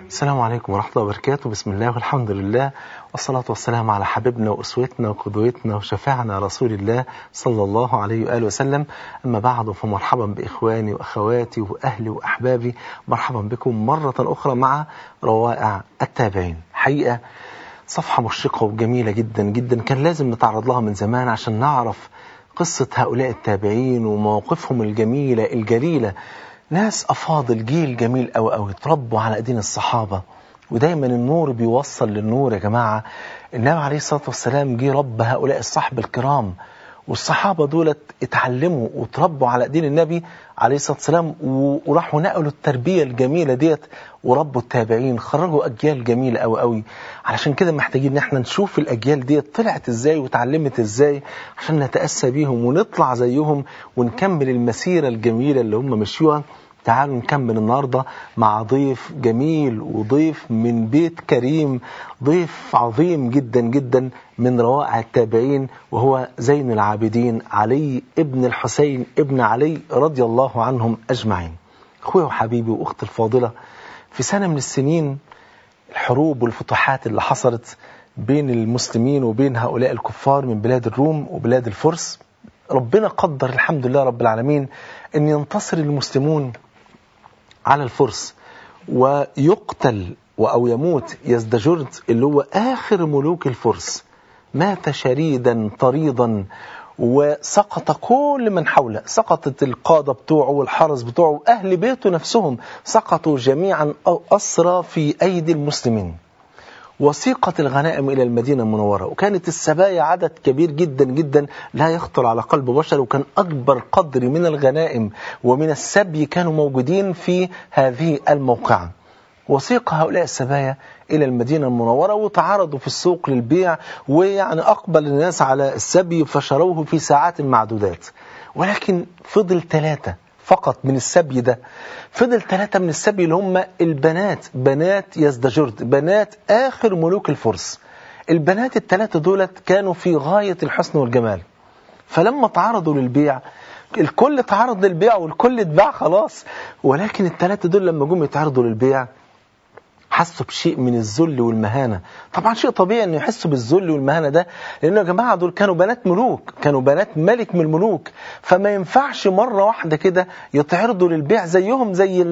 السلام عليكم ورحمة الله وبركاته. بسم الله والحمد لله والصلاة والسلام على حبيبنا وأسوتنا وقدوتنا وشفاعنا رسول الله صلى الله عليه وآله وسلم. أما بعد، فمرحبا بإخواني وأخواتي وأهلي وأحبابي، مرحبا بكم مرة أخرى مع روائع التابعين. حقيقة صفحة مشرقة وجميلة جدا جدا، كان لازم نتعرض لها من زمان عشان نعرف قصة هؤلاء التابعين ومواقفهم الجميلة الجليلة. ناس أفاضل، جيل جميل أوي أوي، تربوا على أيدين الصحابة، ودايما النور بيوصل للنور يا جماعة. النبي عليه الصلاة والسلام جه رب هؤلاء الصحب الكرام، والصحابة دولت اتعلموا وتربوا على أيدين النبي عليه الصلاة والسلام، وراحوا نقلوا التربية الجميلة ديت وربوا التابعين، خرجوا أجيال جميلة أوي أوي. علشان كده محتاجين ان احنا نشوف الأجيال ديت طلعت ازاي وتعلمت ازاي عشان نتأسى بيهم ونطلع زيهم ونكمل المسيرة الجميلة اللي هم مشيوها. تعالوا نكمل النهاردة مع ضيف جميل وضيف من بيت كريم، ضيف عظيم جدا جدا من روائع التابعين، وهو زين العابدين علي ابن الحسين ابن علي رضي الله عنهم أجمعين. أخوي وحبيبي وأختي الفاضلة، في سنة من السنين الحروب والفتوحات اللي حصلت بين المسلمين وبين هؤلاء الكفار من بلاد الروم وبلاد الفرس، ربنا قدر الحمد لله رب العالمين أن ينتصر المسلمون على الفرس، ويقتل أو يموت يزدجرد اللي هو آخر ملوك الفرس. مات شريدا طريدا، وسقط كل من حوله، سقطت القادة بتوعه والحرس بتوعه وأهل بيته نفسهم، سقطوا جميعا أو أسرى في أيدي المسلمين. وسيقت الغنائم إلى المدينة المنورة، وكانت السبايا عدد كبير جدا جدا لا يخطر على قلب بشر، وكان أكبر قدر من الغنائم ومن السبي كانوا موجودين في هذه الموقعة. وسيق هؤلاء السبايا إلى المدينة المنورة وتعارضوا في السوق للبيع، ويعني أقبل الناس على السبي فشروه في ساعات معدودات. ولكن فضل 3 فقط من السبي ده، فضل 3 من السبي اللي هم البنات، بنات يزدجرد، بنات آخر ملوك الفرس. البنات ال3 دولت كانوا في غاية الحسن والجمال، فلما تعرضوا للبيع الكل تعرض للبيع والكل اتباع خلاص. ولكن ال3 دول لما جم يتعرضوا للبيع حسوا بشيء من الذل والمهانة. طبعا شيء طبيعي أن يحسوا بالذل والمهانة ده، لأنه يا جماعة دول كانوا بنات ملوك، كانوا بنات ملك من الملوك، فما ينفعش مرة واحدة كده يتعرضوا للبيع زيهم زي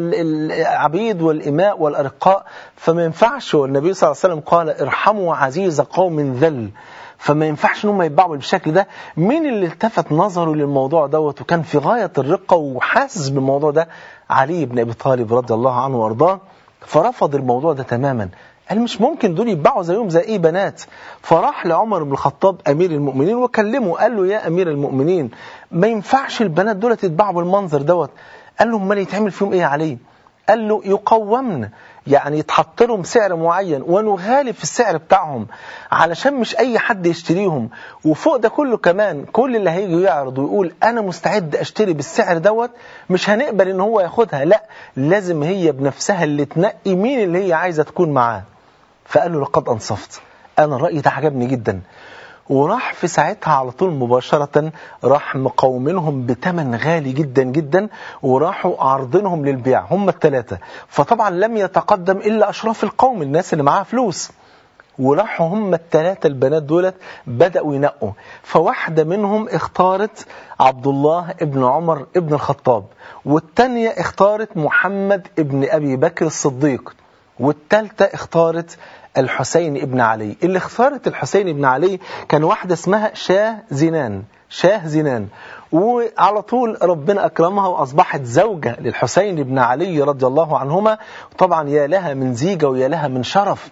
العبيد والإماء والأرقاء، فما ينفعش. والنبي صلى الله عليه وسلم قال ارحموا عزيز قوم ذل، فما ينفعش انهم يتباعوا بالشكل ده. مين اللي التفت نظره للموضوع دوت وكان في غاية الرقة وحاسس بالموضوع ده؟ علي بن أبي طالب رضي الله عنه وارضاه. فرفض الموضوع ده تماما، قال مش ممكن دول يتباعوا زيهم زي ايه بنات. فراح لعمر بن الخطاب أمير المؤمنين وكلمه، قال له يا أمير المؤمنين ما ينفعش البنات دول يتباعوا بالمنظر دوت. قال له امال يتعمل فيهم ايه يا علي؟ قال له يقومن، يعني يتحط لهم سعر معين ونغالب في السعر بتاعهم علشان مش أي حد يشتريهم. وفوق ده كله كمان كل اللي هيجي يعرض ويقول أنا مستعد أشتري بالسعر دوت مش هنقبل إن هو ياخدها، لا لازم هي بنفسها اللي تنقي مين اللي هي عايزة تكون معاه. فقال له لقد أنصفت، أنا الرأي ده عجبني جدا. وراح في ساعتها على طول مباشرة راح مقومينهم بثمن غالي جدا جدا، وراحوا عارضينهم للبيع هم ال3. فطبعا لم يتقدم إلا أشراف القوم، الناس اللي معاها فلوس. وراحوا هم ال3 البنات دولت بدأوا ينقوا، فواحدة منهم اختارت عبد الله ابن عمر ابن الخطاب، والتانية اختارت محمد ابن أبي بكر الصديق، والثالثة اختارت الحسين ابن علي. اللي اختارت الحسين ابن علي كان واحدة اسمها شاه زنان، شاه زنان، وعلى طول ربنا أكرمها وأصبحت زوجة للحسين ابن علي رضي الله عنهما. طبعا يا لها من زيجة ويا لها من شرف،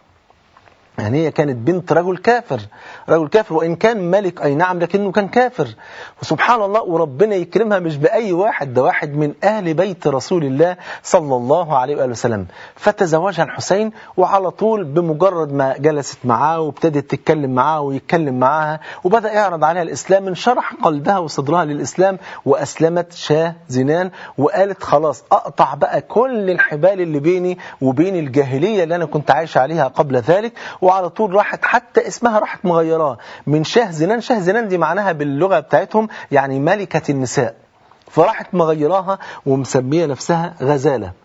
يعني هي كانت بنت رجل كافر، رجل كافر وإن كان ملك أي نعم لكنه كان كافر. وسبحان الله، وربنا يكرمها مش بأي واحد، ده واحد من أهل بيت رسول الله صلى الله عليه وآله وسلم. فتزوجها الحسين، وعلى طول بمجرد ما جلست معاه وابتدت تتكلم معاه ويتكلم معاها وبدأ يعرض عليها الإسلام، انشرح قلبها وصدرها للإسلام وأسلمت شاه زنان، وقالت خلاص أقطع بقى كل الحبال اللي بيني وبين الجاهلية اللي أنا كنت عايش عليها قبل ذلك. وعلى طول راحت حتى اسمها راحت مغيراه من شاه زنان، شاه زنان دي معناها باللغة بتاعتهم يعني ملكة النساء، فراحت مغيراها ومسمية نفسها غزالة.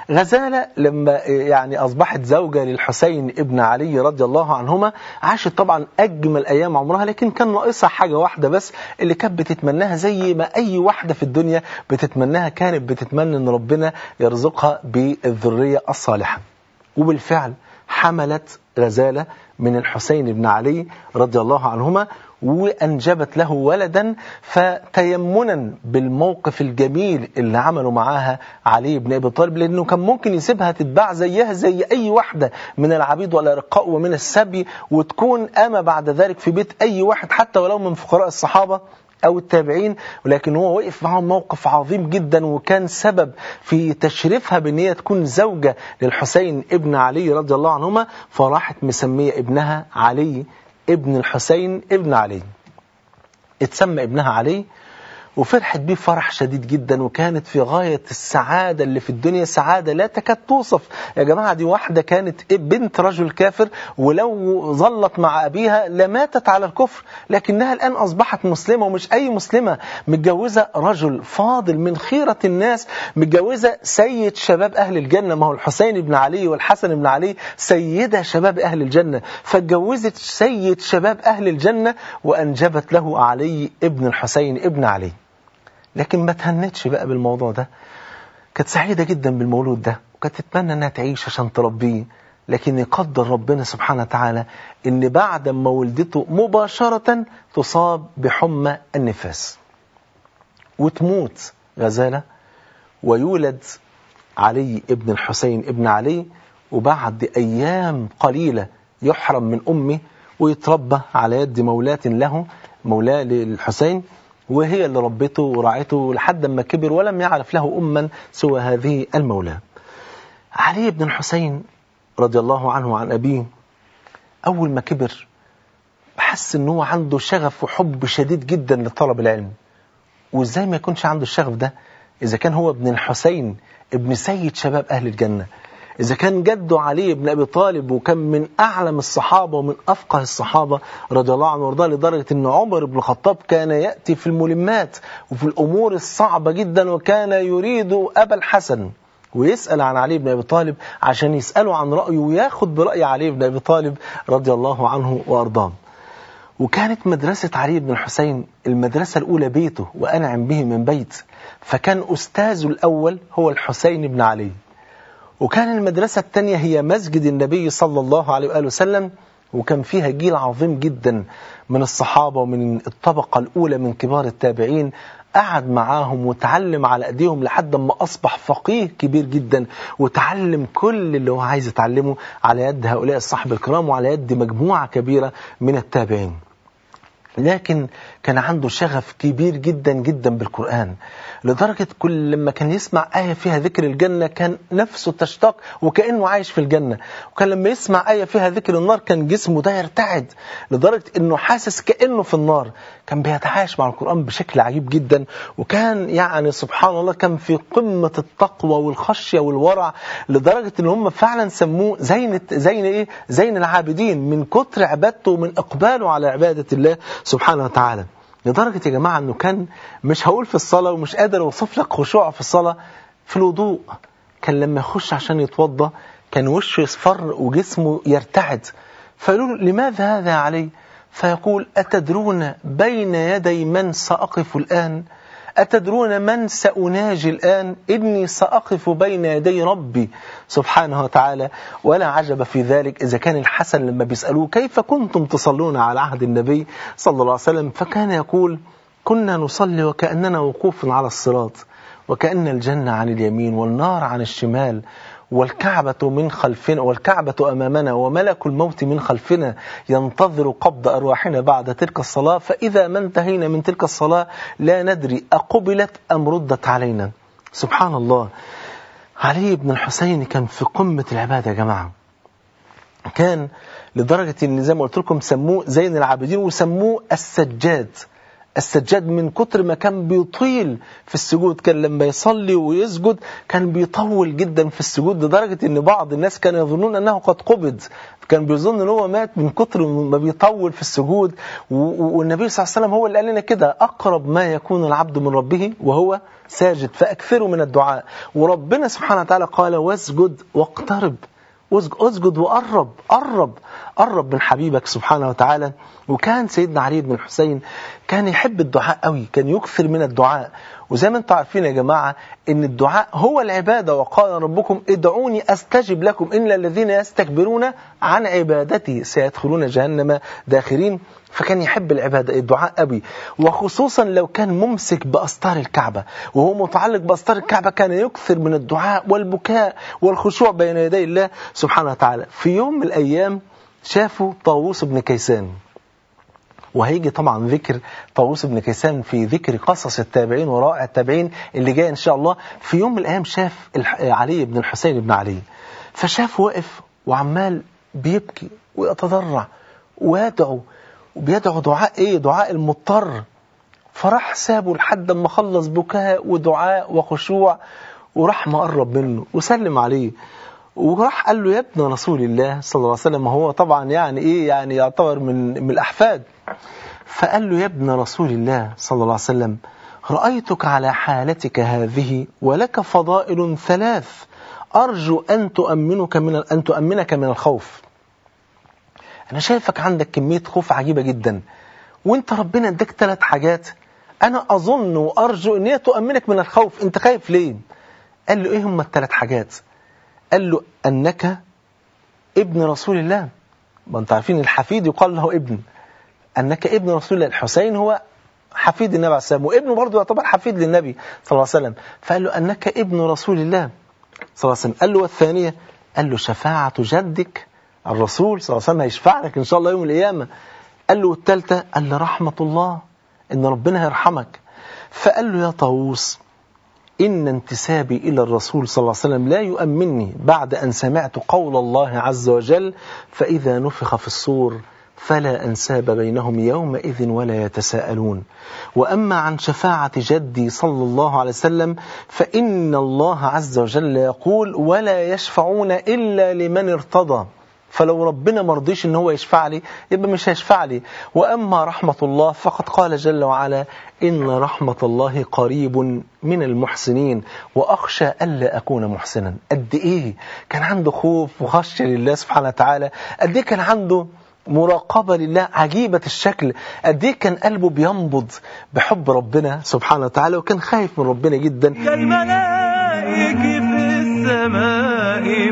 غزالة لما يعني أصبحت زوجة للحسين ابن علي رضي الله عنهما عاشت طبعا أجمل أيام عمرها، لكن كان ناقصها حاجة واحدة بس اللي كانت بتتمناها زي ما أي واحدة في الدنيا بتتمناها، كانت بتتمنى أن ربنا يرزقها بالذرية الصالحة. وبالفعل حملت غزالة من الحسين بن علي رضي الله عنهما وأنجبت له ولدا. فتيمنا بالموقف الجميل اللي عمله معاها علي بن أبي طالب، لأنه كان ممكن يسيبها تتباع زيها زي أي واحدة من العبيد والأرقاء ومن السبي، وتكون أما بعد ذلك في بيت أي واحد حتى ولو من فقراء الصحابة أو التابعين. ولكن هو وقف معهم موقف عظيم جدا، وكان سبب في تشريفها بأن هي تكون زوجة للحسين ابن علي رضي الله عنهما، فراحت مسمية ابنها علي ابن الحسين ابن علي. اتسمى ابنها علي وفرحت بيه فرح شديد جدا، وكانت في غاية السعادة اللي في الدنيا، سعادة لا تكاد توصف. يا جماعة دي واحدة كانت بنت رجل كافر، ولو ظلت مع أبيها لماتت على الكفر، لكنها الآن أصبحت مسلمة، ومش أي مسلمة، متجوزة رجل فاضل من خيرة الناس، متجوزة سيد شباب أهل الجنة. ما هو الحسين بن علي والحسن بن علي سيدة شباب أهل الجنة، فاتجوزت سيد شباب أهل الجنة وأنجبت له علي ابن الحسين ابن علي. لكن ما تهنتش بقى بالموضوع ده، كانت سعيدة جدا بالمولود ده، وكانت تتمنى انها تعيش عشان تربيه. لكن يقدر ربنا سبحانه وتعالى ان بعد ما ولدته مباشرة تصاب بحمى النفاس وتموت غزالة، ويولد علي ابن الحسين ابن علي، وبعد أيام قليلة يحرم من أمه ويتربى على يد مولاة له، مولاة للحسين، وهي اللي ربته ورعته لحد ما كبر ولم يعرف له أما سوى هذه المولاة. علي بن الحسين رضي الله عنه وعن أبيه أول ما كبر حس أنه عنده شغف وحب شديد جدا لطلب العلم. وإزاي ما يكونش عنده الشغف ده إذا كان هو ابن الحسين ابن سيد شباب أهل الجنة، إذا كان جده علي بن أبي طالب وكان من أعلم الصحابة ومن أفقه الصحابة رضي الله عنه وارضاه، لدرجة أن عمر بن الخطاب كان يأتي في الملمات وفي الأمور الصعبة جدا، وكان يريد أبا الحسن ويسأل عن علي بن أبي طالب عشان يسأله عن رأيه وياخد برأي علي بن أبي طالب رضي الله عنه وارضاه. وكانت مدرسة علي بن الحسين المدرسة الأولى بيته وأنعم به من بيت، فكان أستاذه الأول هو الحسين بن علي، وكان المدرسة الثانية هي مسجد النبي صلى الله عليه وآله وسلم، وكان فيها جيل عظيم جدا من الصحابة ومن الطبقة الأولى من كبار التابعين، قعد معاهم وتعلم على أيديهم لحد ما أصبح فقيه كبير جدا، وتعلم كل اللي هو عايز يتعلمه على يد هؤلاء الصحابة الكرام وعلى يد مجموعة كبيرة من التابعين. لكن كان عنده شغف كبير جدا جدا بالقرآن، لدرجة كل لما كان يسمع آية فيها ذكر الجنة كان نفسه تشتاق وكأنه عايش في الجنة، وكان لما يسمع آية فيها ذكر النار كان جسمه ده يرتعد لدرجة أنه حاسس كأنه في النار. كان بيتعايش مع القرآن بشكل عجيب جدا، وكان يعني سبحان الله كان في قمة التقوى والخشية والورع، لدرجة أن هم فعلا سموه زين العابدين من كتر عبادته ومن إقباله على عبادة الله سبحانه وتعالى. لدرجة يا جماعة أنه كان مش هقول في الصلاة ومش قادر أوصف لك خشوعه في الصلاة، في الوضوء كان لما يخش عشان يتوضى كان وشه يصفر وجسمه يرتعد، فقالوا له لماذا هذا علي؟ فيقول أتدرون بين يدي من سأقف الآن؟ أتدرون من سأناجي الآن؟ إني سأقف بين يدي ربي سبحانه وتعالى. ولا عجب في ذلك إذا كان الحسن لما بيسألوه كيف كنتم تصلون على عهد النبي صلى الله عليه وسلم، فكان يقول كنا نصلي وكأننا وقوف على الصراط، وكأن الجنة عن اليمين والنار عن الشمال، والكعبة من خلفنا والكعبة أمامنا وملك الموت من خلفنا ينتظر قبض أرواحنا بعد تلك الصلاة، فإذا ما انتهينا من تلك الصلاة لا ندري أقبلت أم ردت علينا. سبحان الله. علي بن الحسين كان في قمة العبادة يا جماعة، كان لدرجة إن زي ما قلت لكم سموه زين العابدين وسموه السجاد. السجاد من كتر ما كان بيطيل في السجود. كان لما يصلي ويسجد كان بيطول جدا في السجود لدرجة ان بعض الناس كانوا يظنون انه قد قبض، كان بيظن ان هو مات من كتر ما بيطول في السجود. والنبي صلى الله عليه وسلم هو اللي قال لنا كده: اقرب ما يكون العبد من ربه وهو ساجد فاكثروا من الدعاء. وربنا سبحانه وتعالى قال: واسجد واقترب، اسجد وقرب، قرب من حبيبك سبحانه وتعالى. وكان سيدنا علي بن الحسين كان يحب الدعاء قوي، كان يكثر من الدعاء. وزي ما انتم عارفين يا جماعة ان الدعاء هو العبادة، وقال ربكم ادعوني استجب لكم ان الذين يستكبرون عن عبادتي سيدخلون جهنم داخرين. فكان يحب العبادة الدعاء قوي، وخصوصا لو كان ممسك بأستار الكعبة وهو متعلق بأستار الكعبة كان يكثر من الدعاء والبكاء والخشوع بين يدي الله سبحانه وتعالى. في يوم من الأيام شافوا طاووس بن كيسان، وهيجي طبعا ذكر طاووس بن كيسان في ذكر قصص التابعين ورائع التابعين اللي جاي إن شاء الله. في يوم من الأيام شاف علي بن الحسين بن علي، فشاف واقف وعمال بيبكي ويتضرع ويدعو، وبيدعو دعاء ايه؟ دعاء المضطر. فراح سابه لحد ما خلص بكاء ودعاء وخشوع، وراح مقرب منه وسلم عليه، وراح قال له: يا ابن رسول الله صلى الله عليه وسلم. هو طبعا يعني ايه؟ يعني يعتبر من الأحفاد. فقال له: يا ابن رسول الله صلى الله عليه وسلم، رأيتك على حالتك هذه ولك فضائل 3 أرجو أن تؤمنك من الخوف. أنا شايفك عندك كمية خوف عجيبة جدا، وانت ربنا اداك 3 حاجات أنا أظن وأرجو أن هي تؤمنك من الخوف. انت خايف ليه؟ قال له: إيه هم ال3 حاجات؟ قال له: أنك ابن رسول الله. ما انت عارفين الحفيد يقال له ابن، أنك ابن رسول الله. الحسين هو حفيد النبي عليه السلام، وابنه برضه يعتبر حفيد للنبي صلى الله عليه وسلم. فقال له: أنك ابن رسول الله صلى الله عليه وسلم. قال له: والثانية؟ قال له: شفاعة جدك الرسول صلى الله عليه وسلم هيشفع لك إن شاء الله يوم القيامة. قال له: والثالثة؟ قال له: رحمة الله، إن ربنا هيرحمك. فقال له: يا طاووس، إن انتسابي إلى الرسول صلى الله عليه وسلم لا يؤمنني بعد أن سمعت قول الله عز وجل: فإذا نفخ في الصور فلا أنساب بينهم يومئذ ولا يتساءلون. وأما عن شفاعة جدي صلى الله عليه وسلم فإن الله عز وجل يقول: ولا يشفعون إلا لمن ارتضى. فلو ربنا مرضيش ان هو يشفع لي يبقى مش هيشفع لي. وأما رحمة الله فقد قال جل وعلا: إن رحمة الله قريب من المحسنين وأخشى ألا أكون محسنا. قد إيه كان عنده خوف وخشية لله سبحانه وتعالى، قد إيه كان عنده مراقبة لله عجيبة الشكل، قد إيه كان قلبه بينبض بحب ربنا سبحانه وتعالى، وكان خايف من ربنا جدا. كالملائك في السماء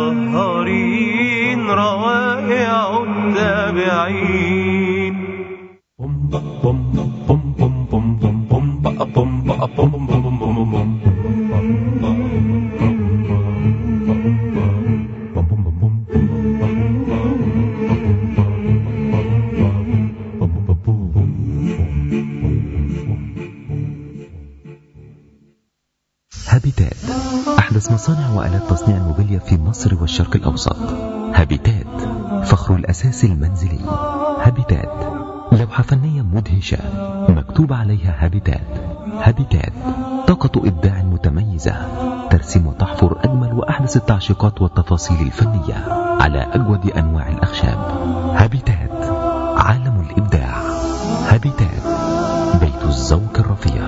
مطهرين روائع التابعين. هابيتات، أحدث مصانع وآلات تصنيع الموبيليا في مصر والشرق الأوسط. هابيتات، فخر الأساس المنزلي. هابيتات، لوحة فنية مدهشة مكتوب عليها هابيتات. هابيتات، طاقة إبداع متميزة، ترسم وتحفر أجمل وأحدث التعشيقات والتفاصيل الفنية على أجود أنواع الأخشاب. هابيتات، عالم الإبداع. هابيتات، بيت الذوق الرفيع.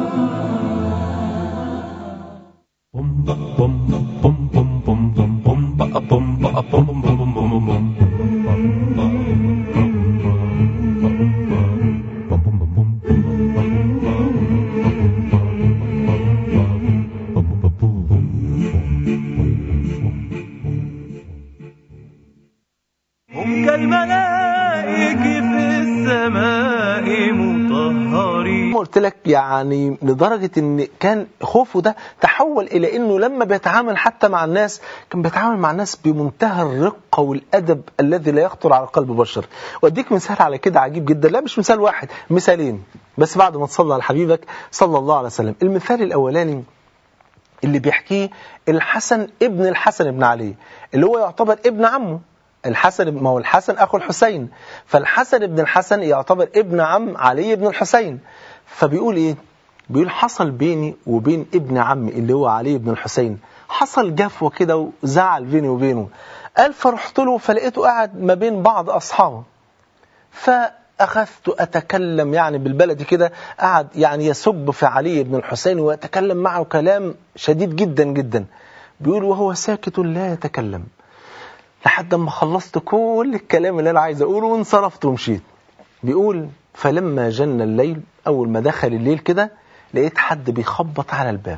هم كالملائك في السماء مطهرين. قلت لك يعني لدرجة ان كان خوفه ده تحول الى انه لما بيتعامل حتى مع الناس كان بيتعامل مع الناس بمنتهى الرقة والادب الذي لا يخطر على قلب بشر. واديك مثال على كده عجيب جدا، لا مش مثال واحد، مثالين بس بعد ما تصلى على حبيبك صلى الله عليه وسلم. المثال الاولاني اللي بيحكيه الحسن ابن الحسن بن علي، اللي هو يعتبر ابن عمه الحسن، ما هو الحسن أخو الحسين، فالحسن ابن الحسن يعتبر ابن عم علي بن الحسين. فبيقول إيه؟ بيقول حصل بيني وبين ابن عمي اللي هو علي بن الحسين حصل جفوة كده وزعل بيني وبينه. قال فرحت له فلقيته قاعد ما بين بعض أصحابه، فأخذت أتكلم يعني بالبلد كده، قاعد يعني يسب في علي بن الحسين ويتكلم معه كلام شديد جدا جدا. بيقول وهو ساكت لا يتكلم لحد ما خلصت كل الكلام اللي أنا عايز أقوله وانصرفت ومشيت. بيقول فلما جن الليل، أول ما دخل الليل كده لقيت حد بيخبط على الباب،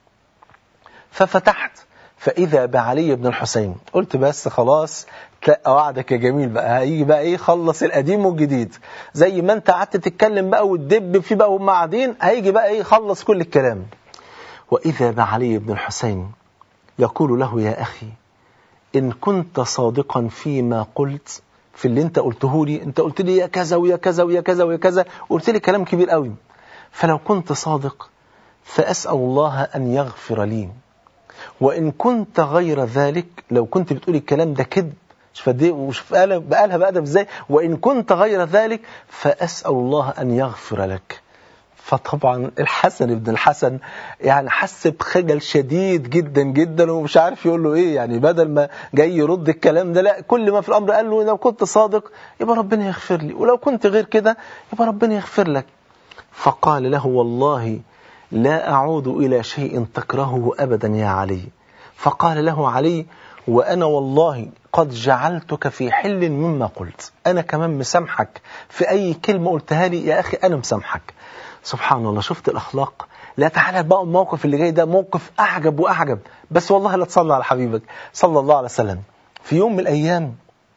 ففتحت فإذا بعلي بن الحسين. قلت بس خلاص تلقى وعدك يا جميل بقى، هيجي بقى إيه خلص القديم والجديد، زي ما أنت قعدت تتكلم بقى وتدب فيه بقى وهم قاعدين، هيجي بقى إيه خلص كل الكلام. وإذا بعلي بن الحسين يقول له يا أخي إن كنت صادقا فيما قلت، في اللي أنت قلته لي، أنت قلت لي يا كذا ويا كذا ويا كذا ويا كذا، قلت لي كلام كبير قوي، فلو كنت صادق فأسأل الله أن يغفر لي، وإن كنت غير ذلك، لو كنت بتقولي الكلام ده كذب، وشوف بقالها بأدب إزاي، وإن كنت غير ذلك فأسأل الله أن يغفر لك. فطبعا الحسن ابن الحسن يعني حس بخجل شديد جدا جدا ومش عارف يقول له ايه، يعني بدل ما جاي يرد الكلام ده، لا كل ما في الامر قال له لو كنت صادق يبقى ربنا يغفر لي، ولو كنت غير كده يبقى ربنا يغفر لك. فقال له والله لا أعود إلى شيء تكرهه أبدا يا علي. فقال له علي وأنا والله قد جعلتك في حل مما قلت، أنا كمان مسامحك في أي كلمة قلتها لي يا أخي، أنا مسامحك. سبحان الله، شفت الأخلاق؟ لا تعالى بقى الموقف اللي جاي ده موقف أعجب وأعجب، بس والله لا تصلي على حبيبك صلى الله عليه وسلم. في يوم من الأيام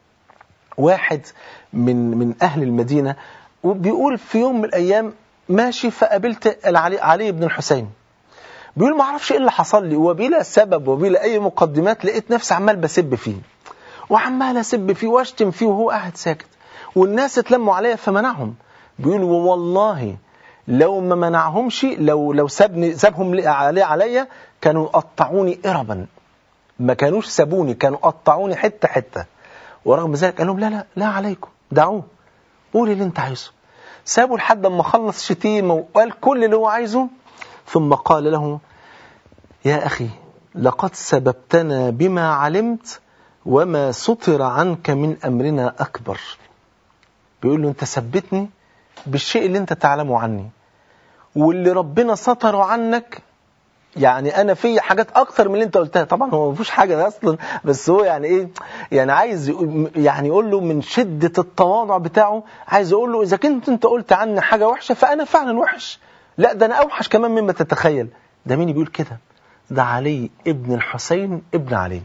واحد من أهل المدينة وبيقول في يوم من الأيام ماشي فقابلت علي بن الحسين، بيقول ما اعرفش ايه اللي حصل لي، وبلا سبب وبلا اي مقدمات لقيت نفسي عمال بسب فيه وعمال اسب فيه واشتم فيه وهو قاعد ساكت، والناس اتلموا عليا فمنعهم. بيقول والله لو ما منعهمش، لو سابهم عليا كانوا قطعوني إربا، ما كانوش سابوني، كانوا قطعوني حتة حتة. ورغم ذلك قال لهم لا لا لا عليكم، دعوه قولي اللي انت عايزه. سابوا لحد ما خلص شتيمة وقال كل اللي هو عايزه، ثم قال له يا أخي لقد سببتنا بما علمت وما سطر عنك من أمرنا أكبر. بيقول له أنت سبتني بالشيء اللي أنت تعلمه عني، واللي ربنا سطره عنك يعني أنا في حاجات أكثر من اللي أنت قلتها. طبعا هو مفيش حاجة أصلا، بس هو يعني إيه، يعني عايز يعني يقول له من شدة التواضع بتاعه، عايز يقول له إذا كنت أنت قلت عني حاجة وحشة فأنا فعلا وحش، لا ده أنا أوحش كمان مما تتخيل. ده مين بيقول كده؟ ده علي ابن الحسين ابن علي.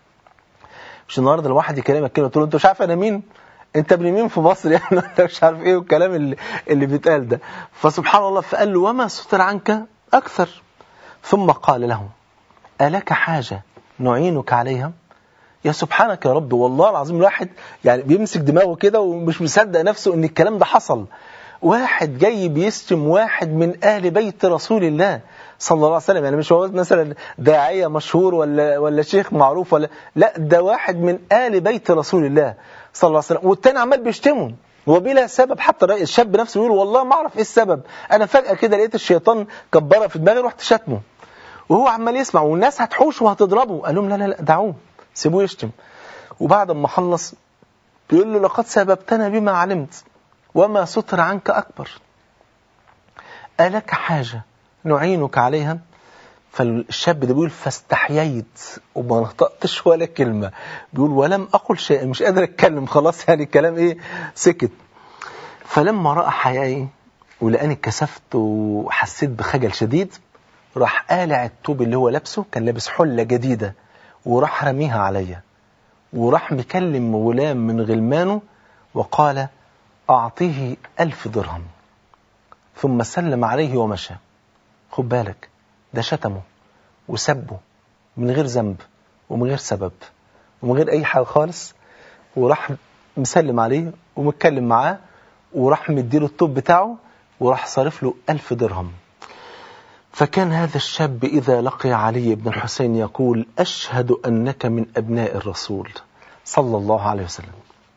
مش النهارده الواحد يكلمك كده تقول له أنت مش عارف أنا مين؟ أنت ابن مين في مصر يعني؟ أنت مش عارف إيه والكلام اللي بيتقال ده. فسبحان الله، فقال له وما ستر عنك أكثر. ثم قال له ألك حاجة نعينك عليها؟ يا سبحانك يا رب، والله العظيم الواحد يعني بيمسك دماغه كده ومش مصدق نفسه ان الكلام ده حصل. واحد جاي بيشتم واحد من آل بيت رسول الله صلى الله عليه وسلم، يعني مش هو مثلا داعية مشهور ولا شيخ معروف ولا لا، ده واحد من آل بيت رسول الله صلى الله عليه وسلم، والتاني عمال بيشتمه وبلا سبب. حتى الشاب نفسه يقول والله ما اعرف ايه السبب، انا فجأة كده لقيت الشيطان كبره في دماغي رحت شتمه، وهو عمال يسمع والناس هتحوش وهتضربه. قال لهم لا لا لا دعوه سيبوه يشتم. وبعد ما خلص بيقول له لقد سببتنا بما علمت وما ستر عنك أكبر، ألك حاجة نعينك عليها؟ فالشاب ده بيقول فاستحييت وما نطقتش ولا كلمة، بيقول ولم أقل شيء، مش قادر أتكلم خلاص، يعني الكلام إيه سكت. فلما رأى حيائي ولقاني اتكسفت وحسيت بخجل شديد، راح قالع التوب اللي هو لابسه، كان لابس حلة جديدة، وراح رميها عليا، وراح مكلم غلام من غلمانه وقال أعطيه 1000 درهم، ثم سلم عليه ومشى. خد بالك ده شتمه وسبه من غير ذنب ومن غير سبب ومن غير أي حاجة خالص، وراح مسلم عليه ومتكلم معاه، وراح مديله الطب بتاعه، وراح صارف له 1000 درهم. فكان هذا الشاب إذا لقي علي بن الحسين يقول أشهد أنك من أبناء الرسول صلى الله عليه وسلم.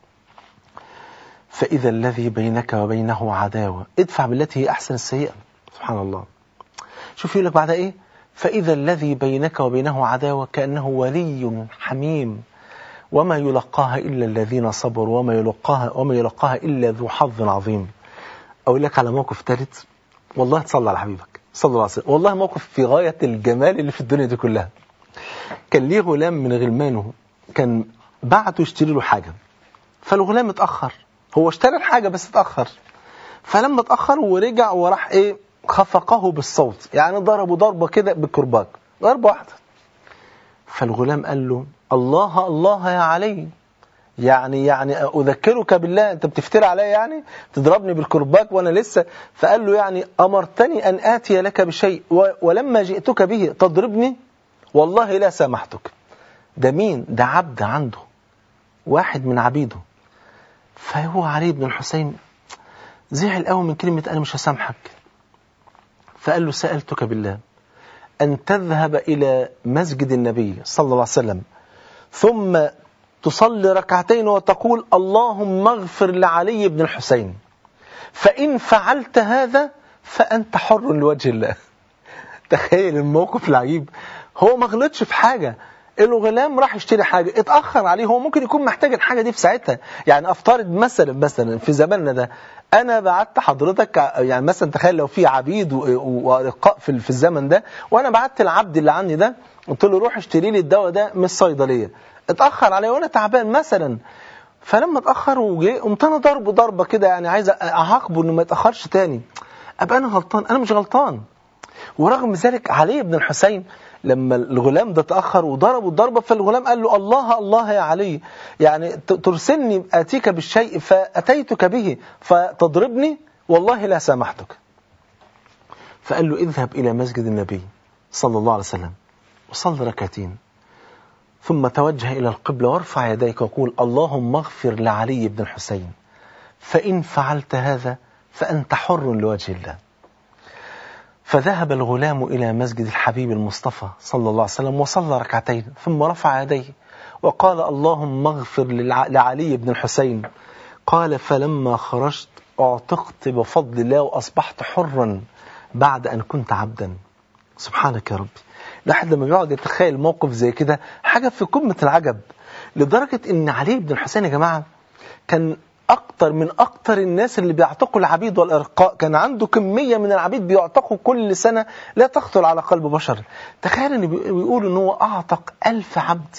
فإذا الذي بينك وبينه عداوة ادفع بالتي هي أحسن السيئة. سبحان الله. شوف يقول لك بعد إيه؟ فإذا الذي بينك وبينه عداوة كأنه ولي حميم وما يلقاها إلا الذين صبروا وما يلقاها إلا ذو حظ عظيم. أقول لك على موقف ثالث، والله تصلى على حبيبك صلى الله عليه وسلم، والله موقف في غاية الجمال اللي في الدنيا دي كلها. كان ليه غلام من غلمانه كان بعته يشتري له حاجة، فالغلام اتأخر، هو اشترى الحاجة بس اتأخر، فلما اتأخر ورجع وراح ايه خفقه بالصوت، يعني ضربه ضربة كده بالكرباج، ضربة واحدة. فالغلام قال له الله الله يا علي، يعني أذكرك بالله، أنت بتفتري علي يعني تضربني بالكرباج وأنا لسه. فقال له يعني أمرتني أن آتي لك بشيء ولما جئتك به تضربني، والله لا سامحتك. ده مين؟ ده عبد عنده، واحد من عبيده. فهو علي بن الحسين زعل قوي من كلمة أنا مش هسامحك. فقال له سألتك بالله أن تذهب إلى مسجد النبي صلى الله عليه وسلم ثم تصلي ركعتين وتقول اللهم اغفر لعلي بن الحسين، فإن فعلت هذا فأنت حر لوجه الله. تخيل الموقف العجيب، هو ما غلطش في حاجة، الغلام راح يشتري حاجة اتأخر عليه، هو ممكن يكون محتاج الحاجة دي في ساعتها. يعني أفترض مثلا في زماننا ده أنا بعت حضرتك، يعني مثلا تخيل لو في عبيد ورقاء في الزمن ده، وأنا بعت العبد اللي عندي ده قلت له روح اشتري لي الدواء ده من الصيدلية، اتأخر عليه وأنا تعبان مثلا، فلما اتأخر وجي قمت أنا ضربة كده، يعني عايز أعاقبه إنه ما يتأخرش تاني، أبقى أنا غلطان؟ أنا مش غلطان. ورغم ذلك علي بن الحسين لما الغلام ده تأخر وضربه الضربة، فالغلام قال له الله الله يا علي، يعني ترسلني آتيك بالشيء فأتيتك به فتضربني، والله لا سامحتك. فقال له اذهب إلى مسجد النبي صلى الله عليه وسلم وصل ركعتين ثم توجه إلى القبلة وارفع يديك وقول اللهم اغفر لعلي بن الحسين، فإن فعلت هذا فأنت حر لوجه الله. فذهب الغلام إلى مسجد الحبيب المصطفى صلى الله عليه وسلم وصلى ركعتين ثم رفع يديه وقال اللهم اغفر لعلي بن الحسين. قال فلما خرجت اعتقت بفضل الله وأصبحت حرا بعد أن كنت عبدا. سبحانك يا ربي. الواحد لما بيقعد يتخيل موقف زي كده حاجة في قمة العجب، لدرجة ان علي بن الحسين يا جماعة كان أكتر الناس اللي بيعتقوا العبيد والإرقاء، كان عنده كمية من العبيد بيعتقوا كل سنة لا تخطر على قلب بشر. تخيل ان بيقولوا ان هو أعتق 1000 عبد.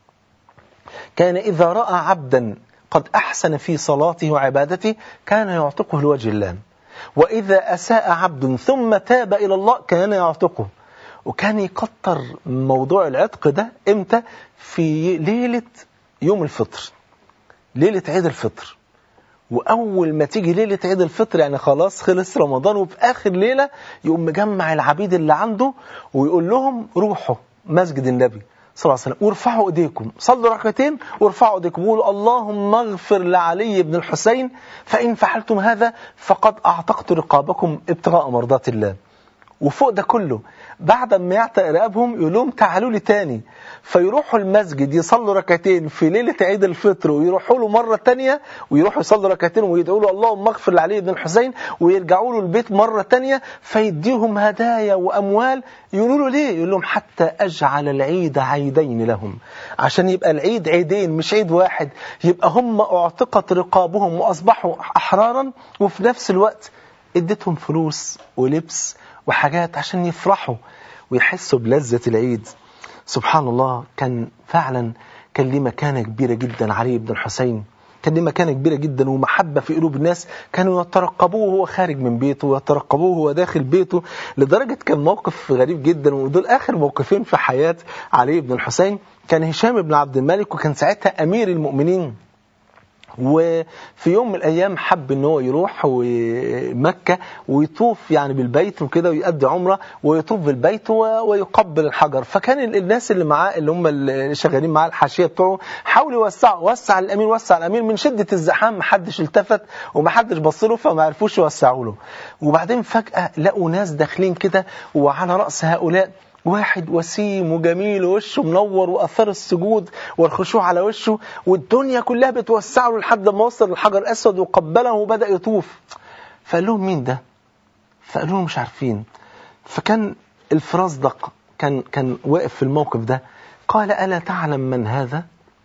كان إذا رأى عبدا قد أحسن في صلاته وعبادته كان يعتقه لوجه الله، وإذا أساء عبد ثم تاب إلى الله كان يعتقه. وكان يكتر موضوع العتق ده امتى؟ في ليلة يوم الفطر، ليلة عيد الفطر. وأول ما تيجي ليلة عيد الفطر يعني خلاص خلص رمضان، وفي آخر ليلة يقوم مجمع العبيد اللي عنده ويقول لهم روحوا مسجد النبي صلى الله عليه وسلم وارفعوا ايديكم، صلوا ركعتين وارفعوا ايديكم وقولوا اللهم اغفر لعلي بن الحسين، فإن فعلتم هذا فقد أعتقت رقابكم ابتغاء مرضات الله. وفوق ده كله بعد ما يعتق رقابهم يقول لهم تعالوا لي تاني، فيروحوا المسجد يصلوا ركعتين في ليلة عيد الفطر، ويروحوا له مرة تانية ويروحوا يصلوا ركعتين ويدعوا له اللهم اغفر لعلي بن الحسين، ويرجعوا له البيت مرة تانية فيديهم هدايا وأموال. يقولوا له ليه؟ يقول لهم حتى أجعل العيد عيدين لهم، عشان يبقى العيد عيدين مش عيد واحد، يبقى هم اعتقت رقابهم وأصبحوا أحرارا، وفي نفس الوقت اديتهم فلوس ولبس وحاجات عشان يفرحوا ويحسوا بلذة العيد. سبحان الله. كان فعلا ليه مكانة كبيرة جدا علي بن الحسين، كان ليه مكانة كبيرة جدا ومحبة في قلوب الناس، كانوا يترقبوه وهو خارج من بيته ويترقبوه وهو داخل بيته، لدرجة كان موقف غريب جدا، ودول آخر موقفين في حياة علي بن الحسين. كان هشام بن عبد الملك وكان ساعتها أمير المؤمنين، وفي يوم من الأيام حب ان هو يروح مكة ويطوف يعني بالبيت وكده ويؤدي عمرة ويطوف بالبيت ويقبل الحجر. فكان الناس اللي معاه اللي هم اللي شغالين معاه الحاشية بتوعه حاولوا وسع الأمير من شدة الزحام محدش التفت ومحدش بصله فما عرفوش يوسعوا له. وبعدين فجأة لقوا ناس داخلين كده، وعلى رأس هؤلاء واحد وسيم وجميل ووشه منور وأثر السجود والخشوع على وشه، والدنيا كلها بتوسع له لحد ما وصل للحجر الأسود وقبله وبدأ يطوف. فقال لهم مين ده؟ فقالوا له مش عارفين. فكان الفرزدق كان واقف في الموقف ده، قال ألا تعلم من هذا؟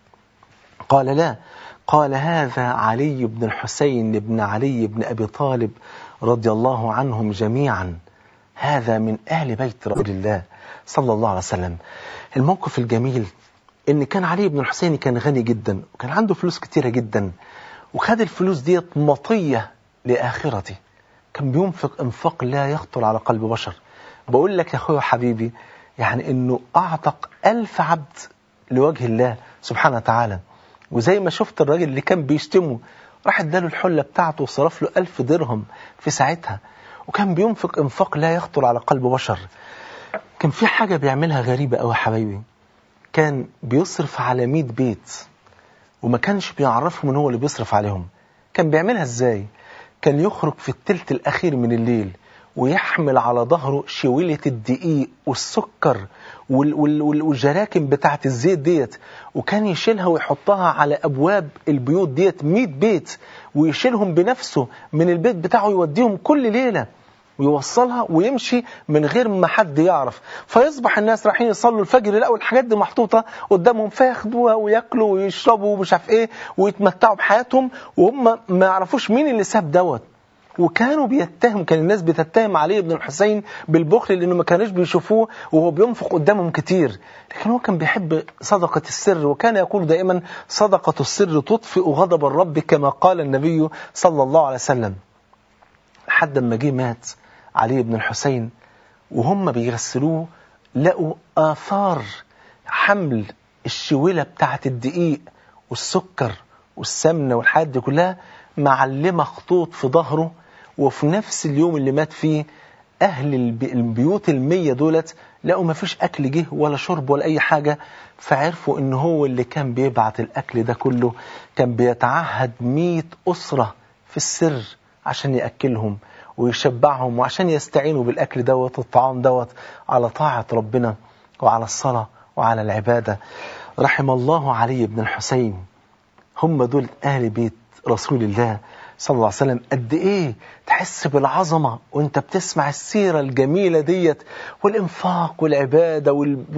قال لا. قال هذا علي بن الحسين بن علي بن أبي طالب رضي الله عنهم جميعا، هذا من أهل بيت رسول الله صلى الله عليه وسلم. الموقف الجميل إن كان علي بن الحسين كان غني جدا وكان عنده فلوس كتيرة جدا، وخد الفلوس ديت مطية لآخرته، كان بينفق انفاق لا يخطر على قلب بشر. بقول لك يا أخوي وحبيبي يعني إنه أعتق 1000 عبد لوجه الله سبحانه وتعالى. وزي ما شفت الراجل اللي كان بيشتمه راح اداله الحلة بتاعته وصرف له 1000 درهم في ساعتها، وكان بينفق انفاق لا يخطر على قلب بشر. كان في حاجة بيعملها غريبة قوي يا حبايبي، كان بيصرف على 100 بيت وما كانش بيعرفهم ان هو اللي بيصرف عليهم. كان بيعملها ازاي؟ كان يخرج في الثلث الأخير من الليل ويحمل على ظهره شويلة الدقيق والسكر والجراكن بتاعة الزيت ديت، وكان يشيلها ويحطها على أبواب البيوت ديت 100 بيت، ويشيلهم بنفسه من البيت بتاعه يوديهم كل ليلة ويوصلها ويمشي من غير ما حد يعرف. فيصبح الناس رايحين يصلوا الفجر يلاقوا الحاجات دي محطوطة قدامهم، فياخدوها وياكلوا ويشربوا ومش عارف ايه ويتمتعوا بحياتهم وهم ما يعرفوش مين اللي ساب دوت. وكانوا كان الناس بتتهم علي بن الحسين بالبخل لأنه ما كانوش بيشوفوه وهو بينفق قدامهم كتير، لكن هو كان بيحب صدقة السر، وكان يقول دائما صدقة السر تطفئ غضب الرب كما قال النبي صلى الله عليه وسلم. لحد ما جه مات علي بن الحسين وهم بيغسلوه لقوا آثار حمل الشويلة بتاعة الدقيق والسكر والسمنة والحاجات دي كلها معلمة خطوط في ظهره. وفي نفس اليوم اللي مات فيه أهل البيوت 100 دولت لقوا ما فيش أكل جه ولا شرب ولا أي حاجة، فعرفوا إن هو اللي كان بيبعت الأكل ده كله، كان بيتعهد 100 أسرة في السر عشان يأكلهم ويشبعهم وعشان يستعينوا بالأكل دوت والطعام دوت على طاعة ربنا وعلى الصلاة وعلى العبادة. رحم الله علي بن الحسين. هم دول أهل بيت رسول الله صلى الله عليه وسلم. قد إيه تحس بالعظمة وانت بتسمع السيرة الجميلة ديت، والإنفاق والعبادة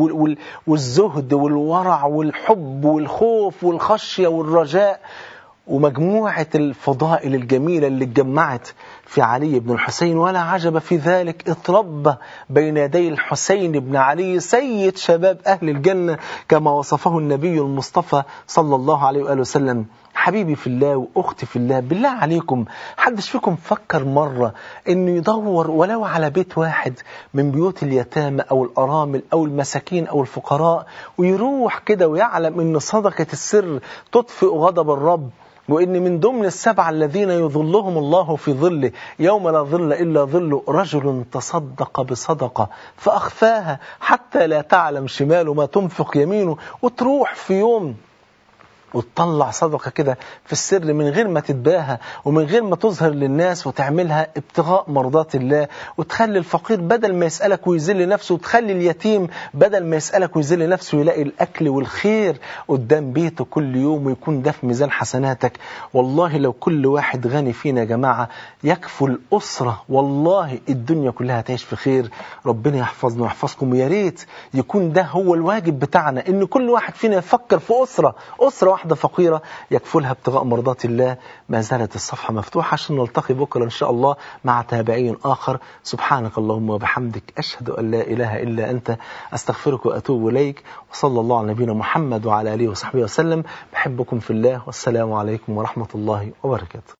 والزهد والورع والحب والخوف والخشية والرجاء، ومجموعة الفضائل الجميلة اللي اتجمعت في علي بن الحسين. ولا عجب في ذلك، اتربى بين يدي الحسين بن علي سيد شباب أهل الجنة كما وصفه النبي المصطفى صلى الله عليه وآله وسلم. حبيبي في الله وأختي في الله، بالله عليكم حدش فيكم فكر مرة إنه يدور ولو على بيت واحد من بيوت اليتامى أو الأرامل أو المساكين أو الفقراء ويروح كده ويعلم إن صدقة السر تطفئ غضب الرب، وإن من ضمن ال7 الذين يظلهم الله في ظله يوم لا ظل إلا ظله رجل تصدق بصدقة فأخفاها حتى لا تعلم شماله ما تنفق يمينه. وتروح في يوم وتطلع صدقة كده في السر من غير ما تتباهى ومن غير ما تظهر للناس، وتعملها ابتغاء مرضات الله، وتخلي الفقير بدل ما يسألك ويذل نفسه، وتخلي اليتيم بدل ما يسألك ويذل نفسه يلاقي الأكل والخير قدام بيته كل يوم، ويكون ده في ميزان حسناتك. والله لو كل واحد غني فينا يا جماعة يكفو الأسرة، والله الدنيا كلها هتعيش في خير. ربنا يحفظنا ويحفظكم. ويا ريت يكون ده هو الواجب بتاعنا، إن كل واحد فينا يفكر في أسرة واحدة فقيرة يكفلها ابتغاء مرضات الله. ما زالت الصفحة مفتوحة عشان نلتقي بكرة إن شاء الله مع تابعين آخر. سبحانك اللهم وبحمدك، أشهد أن لا إله إلا أنت، أستغفرك وأتوب إليك. وصلى الله على نبينا محمد وعلى آله وصحبه وسلم. بحبكم في الله، والسلام عليكم ورحمة الله وبركاته.